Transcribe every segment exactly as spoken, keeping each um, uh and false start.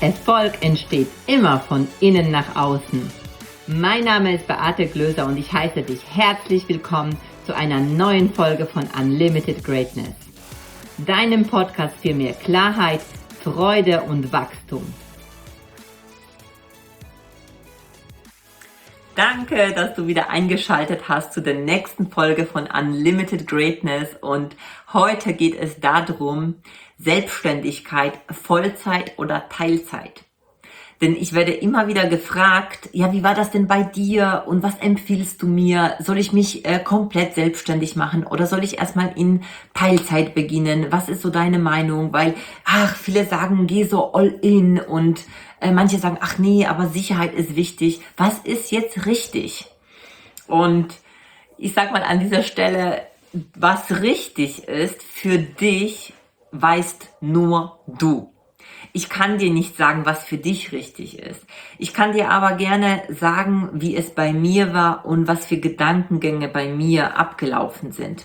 Erfolg entsteht immer von innen nach außen. Mein Name ist Beate Glöser und ich heiße dich herzlich willkommen zu einer neuen Folge von Unlimited Greatness, deinem Podcast für mehr Klarheit, Freude und Wachstum. Danke, dass du wieder eingeschaltet hast zu der nächsten Folge von Unlimited Greatness, und heute geht es darum, Selbstständigkeit, Vollzeit oder Teilzeit. Denn ich werde immer wieder gefragt, ja, wie war das denn bei dir und was empfiehlst du mir? Soll ich mich äh, komplett selbstständig machen oder soll ich erstmal in Teilzeit beginnen? Was ist so deine Meinung? Weil, ach, viele sagen, geh so all in, und äh, manche sagen, ach nee, aber Sicherheit ist wichtig. Was ist jetzt richtig? Und ich sag mal an dieser Stelle, was richtig ist für dich, weißt nur du. Ich kann dir nicht sagen, was für dich richtig ist. Ich kann dir aber gerne sagen, wie es bei mir war und was für Gedankengänge bei mir abgelaufen sind.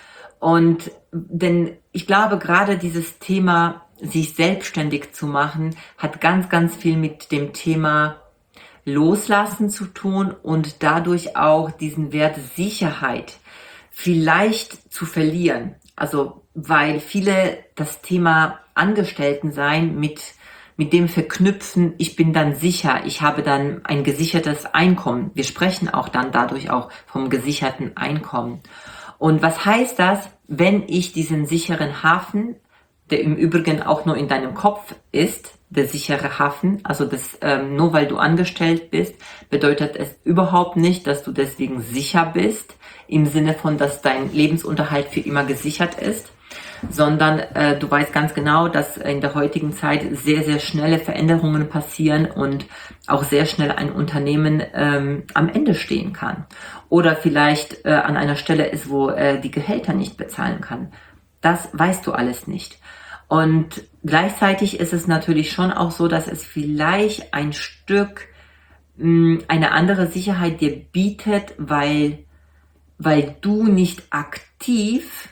Und denn ich glaube, gerade dieses Thema, sich selbstständig zu machen, hat ganz, ganz viel mit dem Thema Loslassen zu tun und dadurch auch diesen Wert Sicherheit vielleicht zu verlieren. Also, weil viele das Thema Angestelltensein mit, mit dem verknüpfen, ich bin dann sicher, ich habe dann ein gesichertes Einkommen. Wir sprechen auch dann dadurch auch vom gesicherten Einkommen. Und was heißt das, wenn ich diesen sicheren Hafen, der im Übrigen auch nur in deinem Kopf ist, der sichere Hafen, also das ähm, nur weil du angestellt bist, bedeutet es überhaupt nicht, dass du deswegen sicher bist, im Sinne von, dass dein Lebensunterhalt für immer gesichert ist, sondern äh, du weißt ganz genau, dass in der heutigen Zeit sehr, sehr schnelle Veränderungen passieren und auch sehr schnell ein Unternehmen ähm, am Ende stehen kann oder vielleicht äh, an einer Stelle ist, wo äh, die Gehälter nicht bezahlen kann. Das weißt du alles nicht. Und gleichzeitig ist es natürlich schon auch so, dass es vielleicht ein Stück mh, eine andere Sicherheit dir bietet, weil, weil du nicht aktiv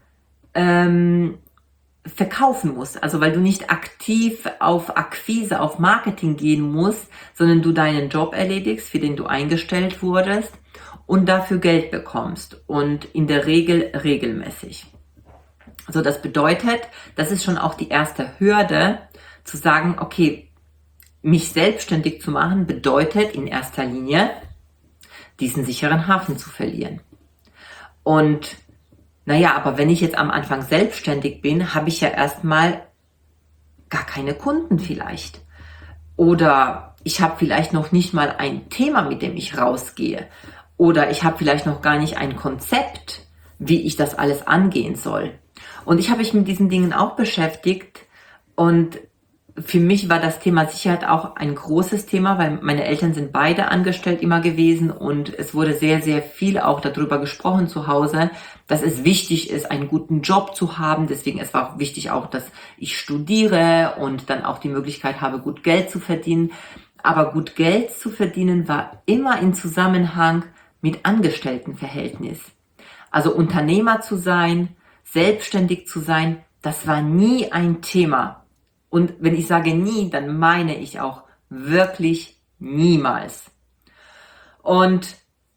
ähm, verkaufen musst. Also weil du nicht aktiv auf Akquise, auf Marketing gehen musst, sondern du deinen Job erledigst, für den du eingestellt wurdest und dafür Geld bekommst und in der Regel regelmäßig. Also das bedeutet, das ist schon auch die erste Hürde, zu sagen, okay, mich selbstständig zu machen, bedeutet in erster Linie, diesen sicheren Hafen zu verlieren. Und naja, aber wenn ich jetzt am Anfang selbstständig bin, habe ich ja erstmal gar keine Kunden vielleicht. Oder ich habe vielleicht noch nicht mal ein Thema, mit dem ich rausgehe. Oder ich habe vielleicht noch gar nicht ein Konzept, wie ich das alles angehen soll. Und ich habe mich mit diesen Dingen auch beschäftigt, und für mich war das Thema Sicherheit auch ein großes Thema, weil meine Eltern sind beide angestellt immer gewesen und es wurde sehr, sehr viel auch darüber gesprochen zu Hause, dass es wichtig ist, einen guten Job zu haben. Deswegen es war auch wichtig auch, dass ich studiere und dann auch die Möglichkeit habe, gut Geld zu verdienen. Aber gut Geld zu verdienen war immer in Zusammenhang mit Angestelltenverhältnis. Also Unternehmer zu sein, selbstständig zu sein, das war nie ein Thema. Und wenn ich sage nie, dann meine ich auch wirklich niemals. Und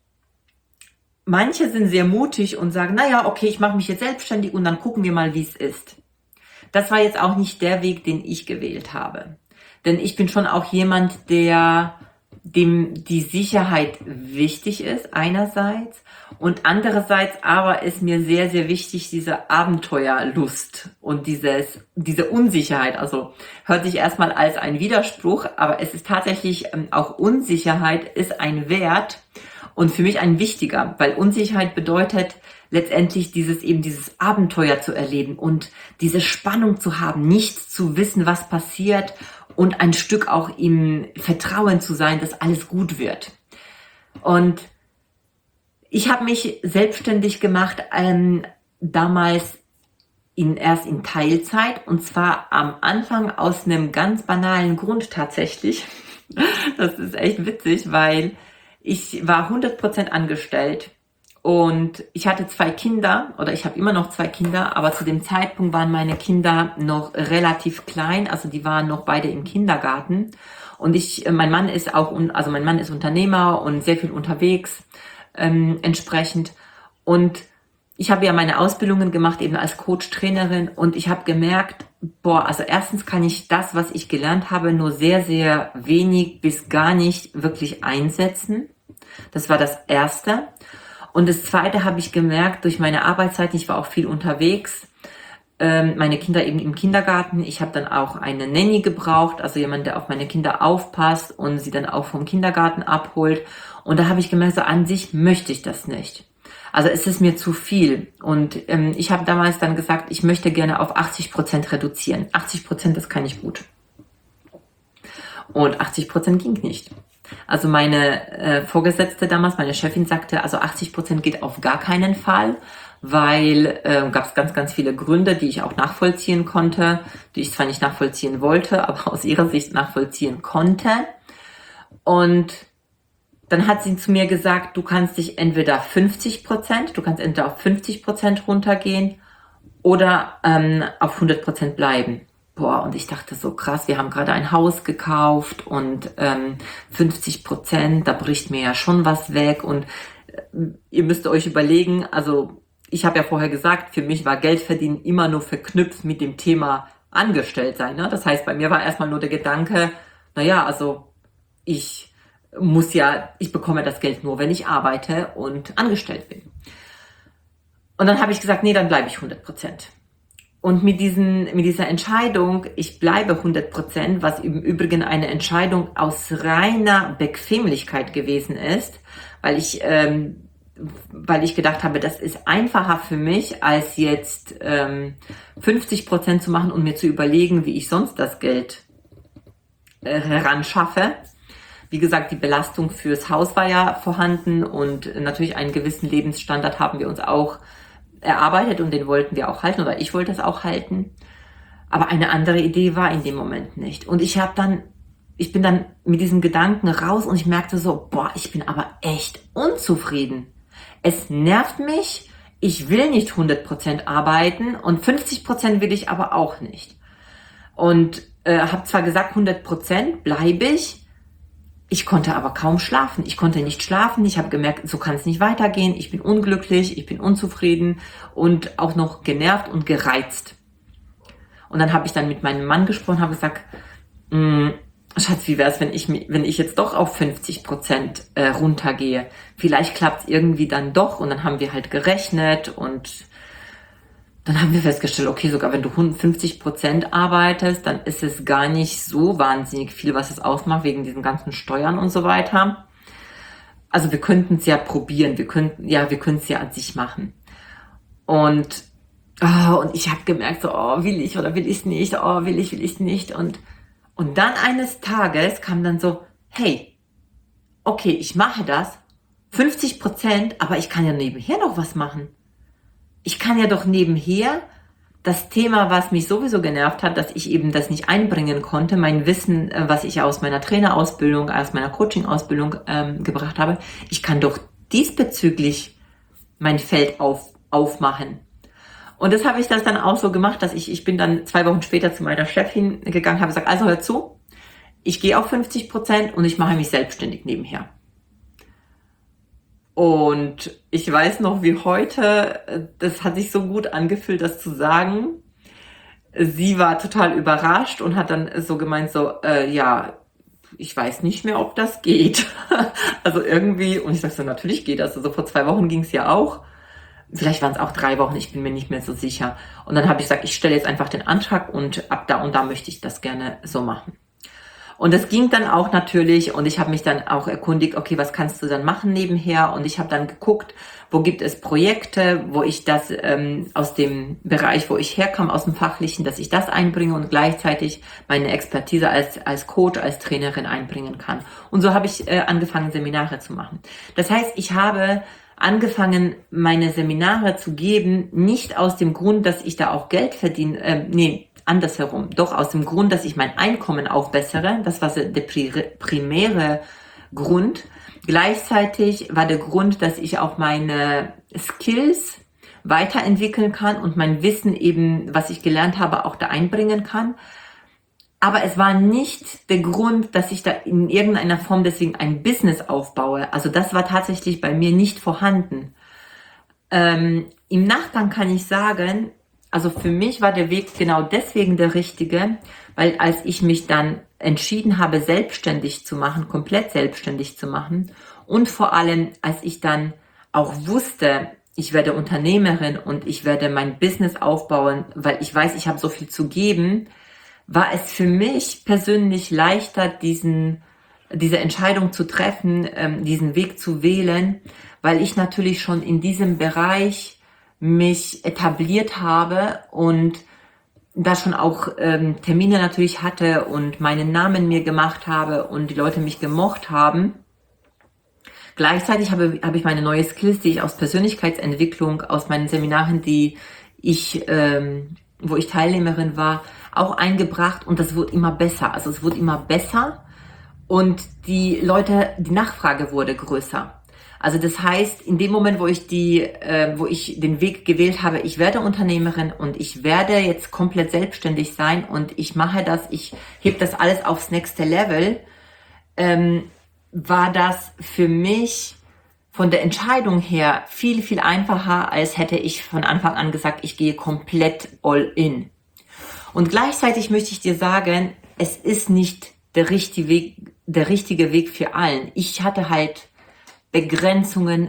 manche sind sehr mutig und sagen, naja, okay, ich mache mich jetzt selbstständig und dann gucken wir mal, wie es ist. Das war jetzt auch nicht der Weg, den ich gewählt habe. Denn ich bin schon auch jemand, der dem die Sicherheit wichtig ist, einerseits, und andererseits aber ist mir sehr, sehr wichtig diese Abenteuerlust und dieses, diese Unsicherheit. Also hört sich erstmal als ein Widerspruch, aber es ist tatsächlich auch Unsicherheit ist ein Wert und für mich ein wichtiger, weil Unsicherheit bedeutet letztendlich dieses eben dieses Abenteuer zu erleben und diese Spannung zu haben, nicht zu wissen, was passiert, und ein Stück auch im Vertrauen zu sein, dass alles gut wird. Und ich habe mich selbstständig gemacht, ähm, damals in, erst in Teilzeit, und zwar am Anfang aus einem ganz banalen Grund tatsächlich. Das ist echt witzig, weil ich war hundert Prozent angestellt Und ich hatte zwei Kinder oder ich habe immer noch zwei Kinder, aber zu dem Zeitpunkt waren meine Kinder noch relativ klein, also die waren noch beide im Kindergarten. Und ich, mein Mann ist auch, also mein Mann ist Unternehmer und sehr viel unterwegs ähm, entsprechend. Und ich habe ja meine Ausbildungen gemacht, eben als Coach-Trainerin, und ich habe gemerkt, boah, also erstens kann ich das, was ich gelernt habe, nur sehr, sehr wenig bis gar nicht wirklich einsetzen. Das war das Erste. Und das Zweite habe ich gemerkt, durch meine Arbeitszeit, ich war auch viel unterwegs, ähm, meine Kinder eben im Kindergarten, ich habe dann auch eine Nanny gebraucht, also jemand, der auf meine Kinder aufpasst und sie dann auch vom Kindergarten abholt. Und da habe ich gemerkt, so an sich möchte ich das nicht. Also es ist mir zu viel. Und ähm, ich habe damals dann gesagt, ich möchte gerne auf achtzig Prozent reduzieren. achtzig Prozent, das kann ich gut. Und achtzig Prozent ging nicht. Also meine äh, Vorgesetzte damals, meine Chefin sagte, also achtzig Prozent geht auf gar keinen Fall, weil äh, gab es ganz, ganz viele Gründe, die ich auch nachvollziehen konnte, die ich zwar nicht nachvollziehen wollte, aber aus ihrer Sicht nachvollziehen konnte. Und dann hat sie zu mir gesagt, du kannst dich entweder fünfzig Prozent, du kannst entweder auf fünfzig Prozent runtergehen oder ähm, auf hundert Prozent bleiben. Boah, und ich dachte so krass, wir haben gerade ein Haus gekauft und ähm, fünfzig Prozent, da bricht mir ja schon was weg. Und äh, ihr müsst euch überlegen, also ich habe ja vorher gesagt, für mich war Geldverdienen immer nur verknüpft mit dem Thema Angestelltsein. Ne? Das heißt, bei mir war erstmal nur der Gedanke, naja, also ich muss ja, ich bekomme das Geld nur, wenn ich arbeite und angestellt bin. Und dann habe ich gesagt, nee, dann bleibe ich hundert Prozent. Und mit diesen, mit dieser Entscheidung, ich bleibe hundert Prozent, was im Übrigen eine Entscheidung aus reiner Bequemlichkeit gewesen ist, weil ich, ähm, weil ich gedacht habe, das ist einfacher für mich, als jetzt ähm, fünfzig Prozent zu machen und mir zu überlegen, wie ich sonst das Geld äh, heranschaffe. Wie gesagt, die Belastung fürs Haus war ja vorhanden und natürlich einen gewissen Lebensstandard haben wir uns auch erarbeitet und den wollten wir auch halten oder ich wollte es auch halten. Aber eine andere Idee war in dem Moment nicht. Und ich habe dann, ich bin dann mit diesen Gedanken raus und ich merkte so, boah, ich bin aber echt unzufrieden. Es nervt mich, ich will nicht hundert Prozent arbeiten und fünfzig Prozent will ich aber auch nicht. Und äh, habe zwar gesagt, hundert Prozent bleibe ich, ich konnte aber kaum schlafen. Ich konnte nicht schlafen. Ich habe gemerkt, so kann es nicht weitergehen. Ich bin unglücklich, ich bin unzufrieden und auch noch genervt und gereizt. Und dann habe ich dann mit meinem Mann gesprochen, habe gesagt, Schatz, wie wäre es, wenn ich, wenn ich jetzt doch auf fünfzig Prozent äh, runtergehe? Vielleicht klappt es irgendwie dann doch. Und dann haben wir halt gerechnet und dann haben wir festgestellt, okay, sogar wenn du fünfzig Prozent arbeitest, dann ist es gar nicht so wahnsinnig viel, was es ausmacht, wegen diesen ganzen Steuern und so weiter. Also wir könnten es ja probieren, wir könnten, ja, wir können es ja an sich machen. Und, oh, und ich habe gemerkt, so, oh, will ich oder will ich es nicht, oh, will ich, will ich es nicht. Und, und dann eines Tages kam dann so, hey, okay, ich mache das, fünfzig Prozent, aber ich kann ja nebenher noch was machen. Ich kann ja doch nebenher das Thema, was mich sowieso genervt hat, dass ich eben das nicht einbringen konnte, mein Wissen, was ich aus meiner Trainerausbildung, aus meiner Coaching-Ausbildung ähm, gebracht habe, ich kann doch diesbezüglich mein Feld auf, aufmachen. Und das habe ich das dann auch so gemacht, dass ich, ich bin dann zwei Wochen später zu meiner Chefin gegangen, habe gesagt, also hör zu, ich gehe auf fünfzig Prozent und ich mache mich selbstständig nebenher. Und ich weiß noch wie heute, das hat sich so gut angefühlt, das zu sagen. Sie war total überrascht und hat dann so gemeint, so, äh, ja, ich weiß nicht mehr, ob das geht. Also irgendwie, und ich sag so, natürlich geht das. Also vor zwei Wochen ging es ja auch. Vielleicht waren es auch drei Wochen, ich bin mir nicht mehr so sicher. Und dann habe ich gesagt, ich stelle jetzt einfach den Antrag und ab da und da möchte ich das gerne so machen. Und das ging dann auch natürlich und ich habe mich dann auch erkundigt, okay, was kannst du dann machen nebenher? Und ich habe dann geguckt, wo gibt es Projekte, wo ich das ähm, aus dem Bereich, wo ich herkam, aus dem Fachlichen, dass ich das einbringe und gleichzeitig meine Expertise als als Coach, als Trainerin einbringen kann. Und so habe ich äh, angefangen, Seminare zu machen. Das heißt, ich habe angefangen, meine Seminare zu geben, nicht aus dem Grund, dass ich da auch Geld verdiene, äh, nee, andersherum, doch aus dem Grund, dass ich mein Einkommen aufbessere. Das war der primäre Grund. Gleichzeitig war der Grund, dass ich auch meine Skills weiterentwickeln kann und mein Wissen eben, was ich gelernt habe, auch da einbringen kann. Aber es war nicht der Grund, dass ich da in irgendeiner Form deswegen ein Business aufbaue. Also das war tatsächlich bei mir nicht vorhanden. Ähm, im Nachgang kann ich sagen, also für mich war der Weg genau deswegen der richtige, weil als ich mich dann entschieden habe, selbstständig zu machen, komplett selbstständig zu machen und vor allem, als ich dann auch wusste, ich werde Unternehmerin und ich werde mein Business aufbauen, weil ich weiß, ich habe so viel zu geben, war es für mich persönlich leichter, diesen, diese Entscheidung zu treffen, ähm, diesen Weg zu wählen, weil ich natürlich schon in diesem Bereich mich etabliert habe und da schon auch ähm, Termine natürlich hatte und meinen Namen mir gemacht habe und die Leute mich gemocht haben. Gleichzeitig habe, habe ich meine neue Skills, die ich aus Persönlichkeitsentwicklung, aus meinen Seminaren, die ich, ähm, wo ich Teilnehmerin war, auch eingebracht und das wurde immer besser. Also es wurde immer besser und die Leute, die Nachfrage wurde größer. Also das heißt, in dem Moment, wo ich die, äh, wo ich den Weg gewählt habe, ich werde Unternehmerin und ich werde jetzt komplett selbstständig sein und ich mache das, ich heb das alles aufs nächste Level, ähm, war das für mich von der Entscheidung her viel, viel einfacher, als hätte ich von Anfang an gesagt, ich gehe komplett all in. Und gleichzeitig möchte ich dir sagen, es ist nicht der richtige Weg, der richtige Weg für allen. Ich hatte halt Begrenzungen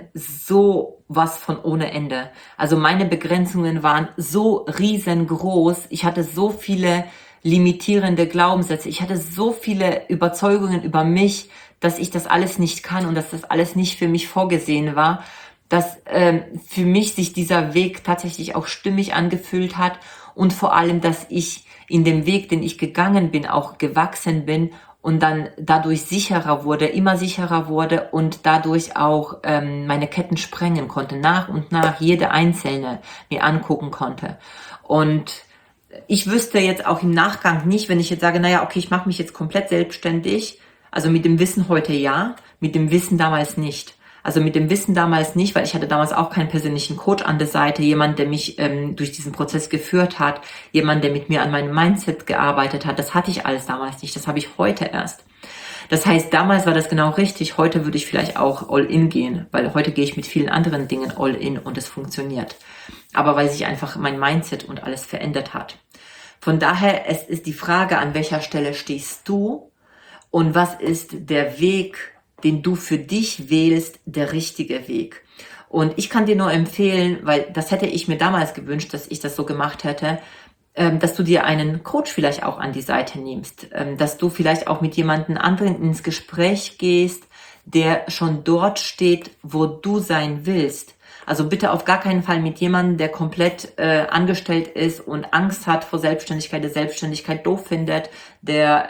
so was von ohne Ende. Also meine Begrenzungen waren so riesengroß. Ich hatte so viele limitierende Glaubenssätze. Ich hatte so viele Überzeugungen über mich, dass ich das alles nicht kann und dass das alles nicht für mich vorgesehen war, dass ähm, für mich sich dieser Weg tatsächlich auch stimmig angefühlt hat und vor allem, dass ich in dem Weg, den ich gegangen bin, auch gewachsen bin und dann dadurch sicherer wurde, immer sicherer wurde und dadurch auch ähm, meine Ketten sprengen konnte, nach und nach jede einzelne mir angucken konnte. Und ich wüsste jetzt auch im Nachgang nicht, wenn ich jetzt sage, naja, okay, ich mache mich jetzt komplett selbstständig, also mit dem Wissen heute ja, mit dem Wissen damals nicht. Also mit dem Wissen damals nicht, weil ich hatte damals auch keinen persönlichen Coach an der Seite, jemand, der mich ähm, durch diesen Prozess geführt hat, jemand, der mit mir an meinem Mindset gearbeitet hat. Das hatte ich alles damals nicht, das habe ich heute erst. Das heißt, damals war das genau richtig, heute würde ich vielleicht auch all in gehen, weil heute gehe ich mit vielen anderen Dingen all in und es funktioniert. Aber weil sich einfach mein Mindset und alles verändert hat. Von daher, es ist die Frage, an welcher Stelle stehst du und was ist der Weg, den du für dich wählst, der richtige Weg. Und ich kann dir nur empfehlen, weil das hätte ich mir damals gewünscht, dass ich das so gemacht hätte, dass du dir einen Coach vielleicht auch an die Seite nimmst, dass du vielleicht auch mit jemandem anderen ins Gespräch gehst, der schon dort steht, wo du sein willst. Also bitte auf gar keinen Fall mit jemandem, der komplett äh, angestellt ist und Angst hat vor Selbstständigkeit, der Selbstständigkeit doof findet, der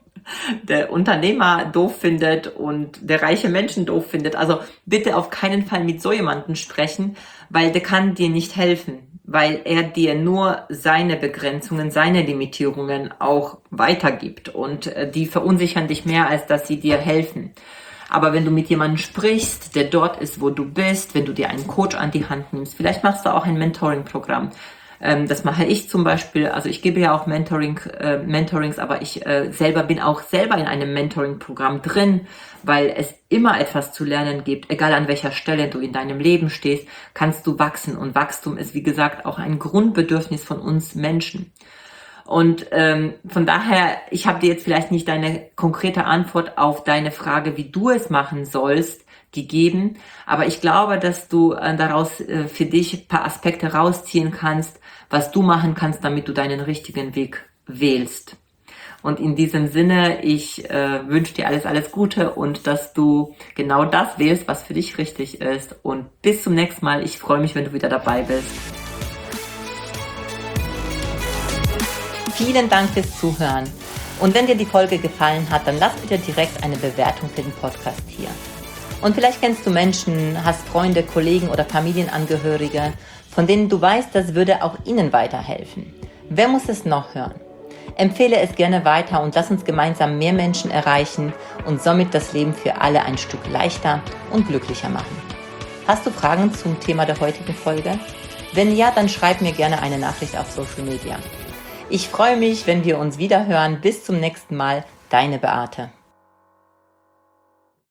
der Unternehmer doof findet und der reiche Menschen doof findet. Also bitte auf keinen Fall mit so jemandem sprechen, weil der kann dir nicht helfen, weil er dir nur seine Begrenzungen, seine Limitierungen auch weitergibt und äh, die verunsichern dich mehr, als dass sie dir helfen. Aber wenn du mit jemandem sprichst, der dort ist, wo du bist, wenn du dir einen Coach an die Hand nimmst, vielleicht machst du auch ein Mentoring-Programm. Ähm, das mache ich zum Beispiel. Also ich gebe ja auch Mentoring, äh, Mentorings, aber ich äh, selber bin auch selber in einem Mentoring-Programm drin, weil es immer etwas zu lernen gibt. Egal an welcher Stelle du in deinem Leben stehst, kannst du wachsen. Und Wachstum ist, wie gesagt, auch ein Grundbedürfnis von uns Menschen. Und ähm, von daher, ich habe dir jetzt vielleicht nicht deine konkrete Antwort auf deine Frage, wie du es machen sollst, gegeben. Aber ich glaube, dass du äh, daraus äh, für dich ein paar Aspekte rausziehen kannst, was du machen kannst, damit du deinen richtigen Weg wählst. Und in diesem Sinne, ich äh, wünsche dir alles, alles Gute und dass du genau das wählst, was für dich richtig ist. Und bis zum nächsten Mal. Ich freue mich, wenn du wieder dabei bist. Vielen Dank fürs Zuhören. Und wenn dir die Folge gefallen hat, dann lass bitte direkt eine Bewertung für den Podcast hier. Und vielleicht kennst du Menschen, hast Freunde, Kollegen oder Familienangehörige, von denen du weißt, das würde auch ihnen weiterhelfen. Wer muss es noch hören? Empfehle es gerne weiter und lass uns gemeinsam mehr Menschen erreichen und somit das Leben für alle ein Stück leichter und glücklicher machen. Hast du Fragen zum Thema der heutigen Folge? Wenn ja, dann schreib mir gerne eine Nachricht auf Social Media. Ich freue mich, wenn wir uns wieder hören. Bis zum nächsten Mal, deine Beate.